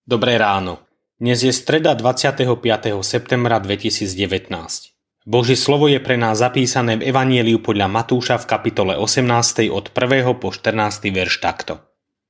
Dobré ráno. Dnes je streda 25. septembra 2019. Božie slovo je pre nás zapísané v Evanjeliu podľa Matúša v kapitole 18. od 1. po 14. verš takto.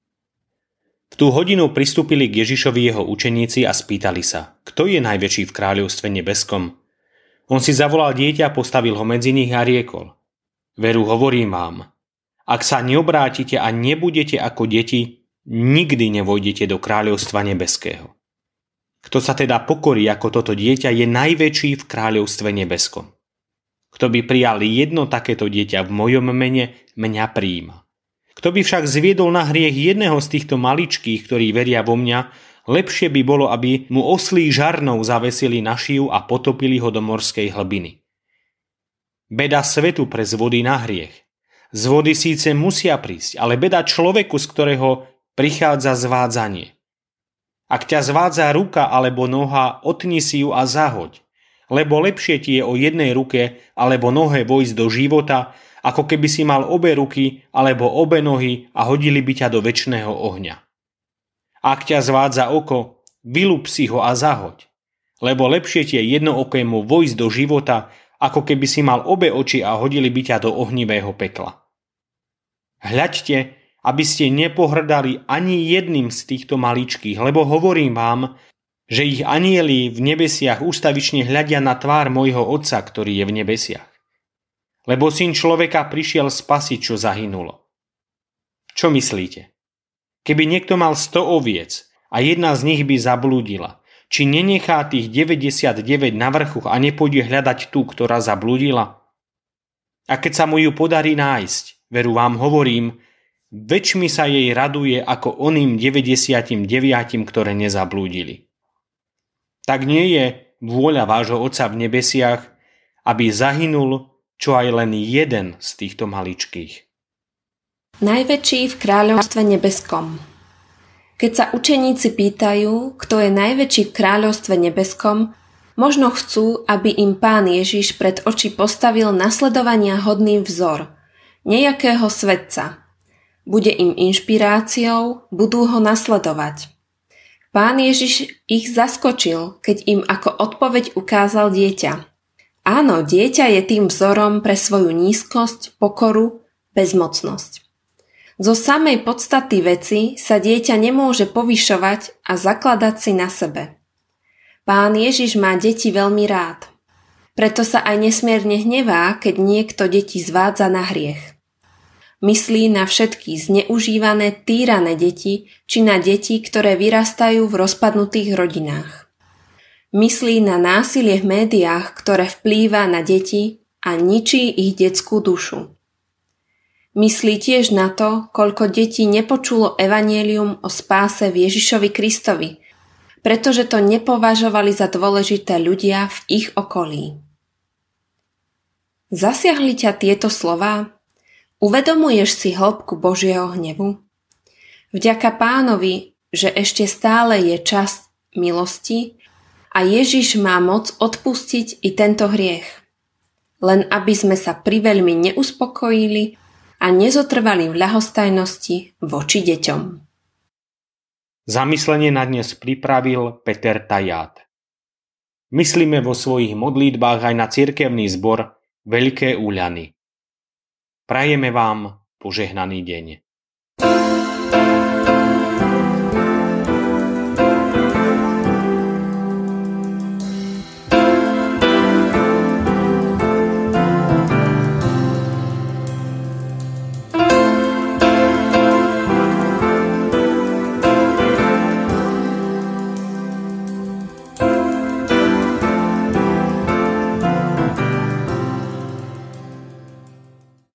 V tú hodinu pristúpili k Ježišovi jeho učeníci a spýtali sa, kto je najväčší v kráľovstve nebeskom? On si zavolal dieťa, postavil ho medzi nich a riekol: Veru, hovorím vám, ak sa neobrátite a nebudete ako deti, nikdy nevojdete do kráľovstva nebeského. Kto sa teda pokorí ako toto dieťa, je najväčší v kráľovstve nebeskom. Kto by prijal jedno takéto dieťa v mojom mene, mňa prijíma. Kto by však zviedol na hriech jedného z týchto maličkých, ktorí veria vo mňa, lepšie by bolo, aby mu oslí žarnou zavesili na šiju a potopili ho do morskej hlbiny. Beda svetu pre z vody na hriech. Z vody síce musia prísť, ale beda človeku, z ktorého prichádza zvádzanie. Ak ťa zvádza ruka alebo noha, otni si ju a zahoď, lebo lepšie ti je o jednej ruke alebo nohe vojsť do života, ako keby si mal obe ruky alebo obe nohy a hodili by ťa do večného ohňa. Ak ťa zvádza oko, vylup si ho a zahoď, lebo lepšie ti je jednookému vojsť do života, ako keby si mal obe oči a hodili by ťa do ohnivého pekla. Hľaďte, aby ste nepohrdali ani jedným z týchto maličkých, lebo hovorím vám, že ich anjeli v nebesiach ústavične hľadia na tvár môjho Otca, ktorý je v nebesiach. Lebo Syn človeka prišiel spasiť, čo zahynulo. Čo myslíte? Keby niekto mal 100 oviec a jedna z nich by zablúdila, či nenechá tých 99 na vrchu a nepôjde hľadať tú, ktorá zablúdila? A keď sa mu ju podarí nájsť, veru vám hovorím, väčšmi sa jej raduje ako oným 99, ktoré nezablúdili. Tak nie je vôľa vášho Otca v nebesiach, aby zahynul čo aj len jeden z týchto maličkých. Najväčší v kráľovstve nebeskom. Keď sa učeníci pýtajú, kto je najväčší v kráľovstve nebeskom, možno chcú, aby im Pán Ježiš pred oči postavil nasledovania hodný vzor, nejakého svetca. Bude im inšpiráciou, budú ho nasledovať. Pán Ježiš ich zaskočil, keď im ako odpoveď ukázal dieťa. Áno, dieťa je tým vzorom pre svoju nízkosť, pokoru, bezmocnosť. Zo samej podstaty veci sa dieťa nemôže povyšovať a zakladať si na sebe. Pán Ježiš má deti veľmi rád. Preto sa aj nesmierne hnevá, keď niekto deti zvádza na hriech. Myslí na všetky zneužívané, týrané deti, či na deti, ktoré vyrastajú v rozpadnutých rodinách. Myslí na násilie v médiách, ktoré vplýva na deti a ničí ich detskú dušu. Myslí tiež na to, koľko detí nepočulo evanjelium o spáse v Ježišovi Kristovi, pretože to nepovažovali za dôležité ľudia v ich okolí. Zasiahli ťa tieto slová? Uvedomuješ si hĺbku Božieho hnevu? Vďaka Pánovi, že ešte stále je čas milosti a Ježiš má moc odpustiť i tento hriech. Len aby sme sa priveľmi neuspokojili a nezotrvali v ľahostajnosti voči deťom. Zamyslenie na dnes pripravil Peter Taját. Myslíme vo svojich modlitbách aj na cirkevný zbor Veľké Úľany. Prajeme vám požehnaný deň.